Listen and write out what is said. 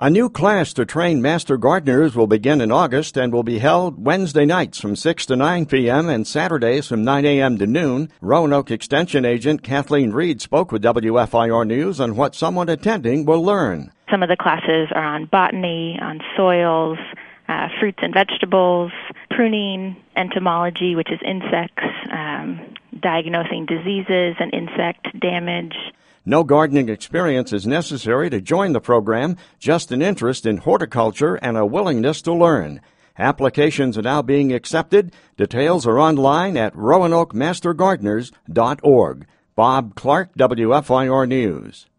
A new class to train master gardeners will begin in August and will be held Wednesday nights from 6 to 9 p.m. and Saturdays from 9 a.m. to noon. Roanoke Extension Agent Kathleen Reed spoke with WFIR News on what someone attending will learn. Some of the classes are on botany, on soils, fruits and vegetables, pruning, entomology, which is insects, diagnosing diseases and insect damage. No gardening experience is necessary to join the program, just an interest in horticulture and a willingness to learn. Applications are now being accepted. Details are online at RoanokeMasterGardeners.org. Bob Clark, WFIR News.